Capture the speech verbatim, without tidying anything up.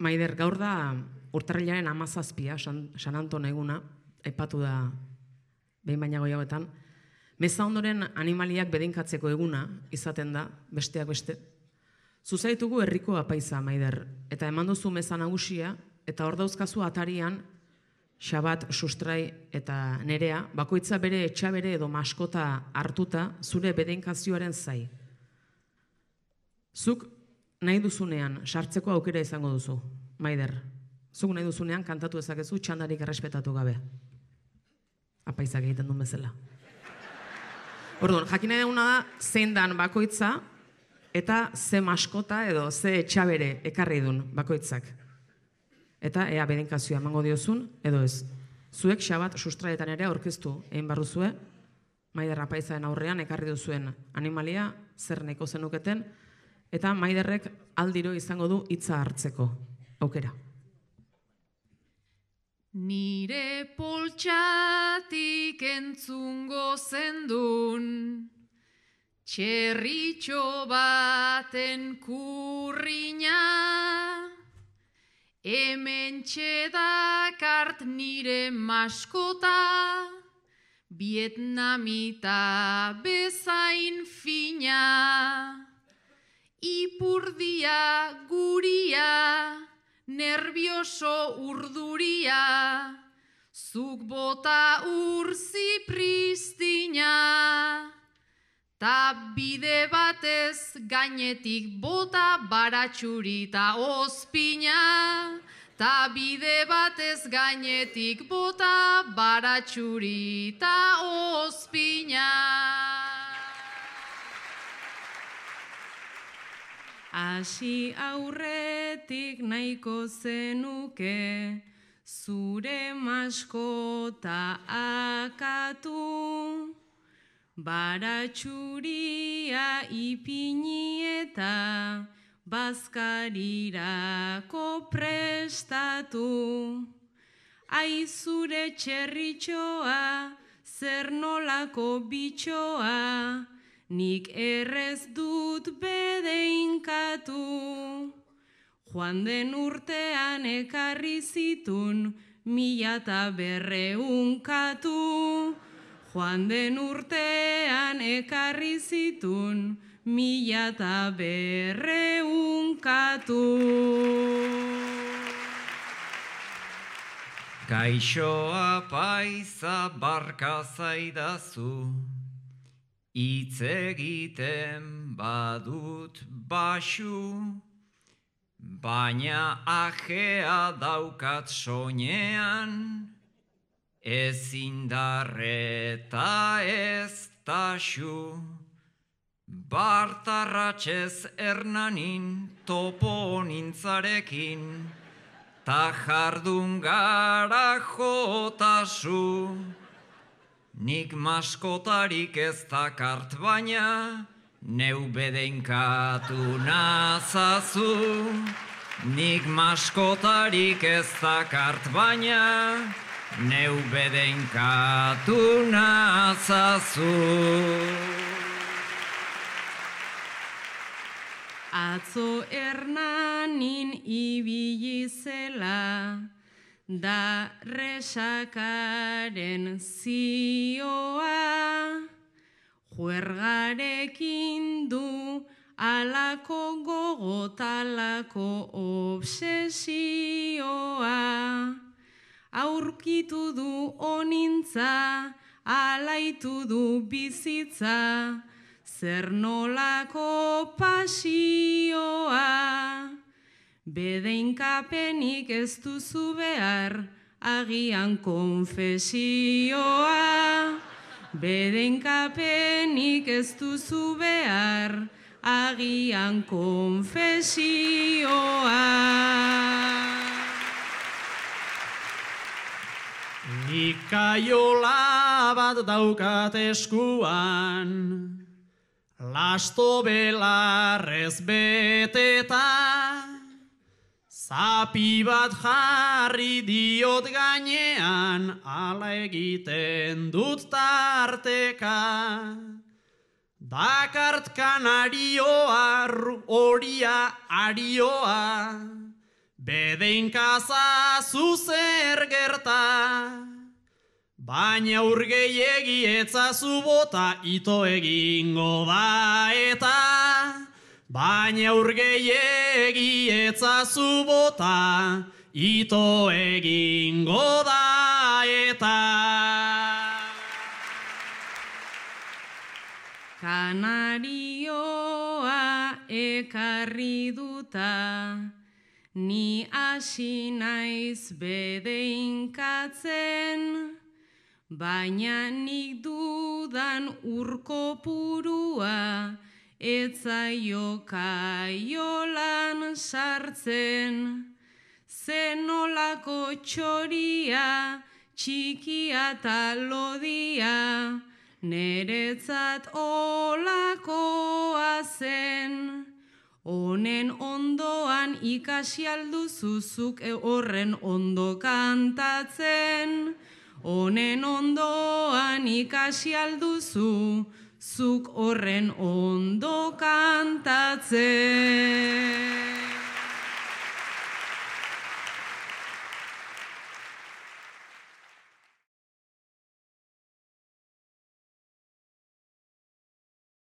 Maider, gaur da urtarrilaren hamazazpia, San, San Anton eguna, aipatu da behin baina goiagoetan. Meza ondoren animaliak bedeinkatzeko eguna izaten da, besteak beste. Zuzaitugu herriko apaiza, Maider, eta eman duzu meza nagusia, eta hor dauzkazu atarian, Xabat, Sustrai eta Nerea, bakoitza bere etxabere edo maskota hartuta zure bedeinkazioaren zai. Zuk nahi duzunean sartzeko aukera izango duzu, Maider. Zuk nahi duzunean kantatu ezakezu txandarik errespetatu gabe. Apaizak egiten duen bezala. Orduan, jakina duguna da zein dan bakoitza eta ze maskota edo ze etxabere ekarri duen bakoitzak. Eta ea bedeinkazioa emango diozun, edo ez. Zuek Xabat, Sustraetan ere aurkeztu egin barruzue, Maider apaizaren aurrean ekarri duzuen animalia, zer nahiko zenuketen, eta Maiderrek aldiro izango du hitza hartzeko aukera. Nire poltsatik entzungo zendun, txerritxo baten kurriña, hemen txedakart nire maskota, vietnamita bezain fina. Ipurdia guria, nervioso urduria, zuk bota urzi pristina. Ta bide batez gainetik bota baratxuri ta ospina. Ta bide batez gainetik bota baratxuri ta ospina. Hasi aurretik nahiko zenuke, zure maskota akatu, baratxuria ipini eta bazkarirako prestatu. Ai zure txerritxoa, zer nolako bitxoa, nik errez dut bedeinkatu. Joan den urtean ekarri zitun, mila eta berreunkatu. Joan den urtean ekarri zitun, mila eta berreunkatu. Gaixoa paiza barka zaidazu, hitz egiten badut baxu, baina ajea daukat soinean, ez indarreta ez taxu. Bartarratxez Hernanin topo nintzarekin, ta jardun gara jotasu. Nik maskotarik ez dakart baina, neu bedeinkatu nazazu. Nik maskotarik ez dakart baina, neu bedeinkatu nazazu. Atzo Hernanin ibili zela, da resakaren zioa, juergarekin du alako gogotalako obsesioa. Aurkitu du onintza, alaitu du bizitza, zer nolako pasioa. Bedeinkapenik ez duzu behar, agian konfesioa. Bedeinkapenik ez duzu behar, agian konfesioa. Nik kaiola bat daukat eskuan, lasto belarrez beteta, zapi bat jarri diot gainean, ala egiten dut tarteka. Dakart kanarioa, horia arioa, Bedeinkaza zuzer gerta, baina urgeiegi etzazu bota ito egingo da eta, baina urgeiegi etzazu bota ito egingo da eta. Kanarioa ekarri duta, ni hasi naiz bedeinkatzen, baina nik dudan urko purua, etzaio kaiolan sartzen. Zenolako txoria, txikia eta lodia, neretzat olakoa zen. Honen ondoan ikasi alduzuzuk horren ondo kantatzen. Honen ondoan ikasi alduzu, zuk horren ondo kantatzen.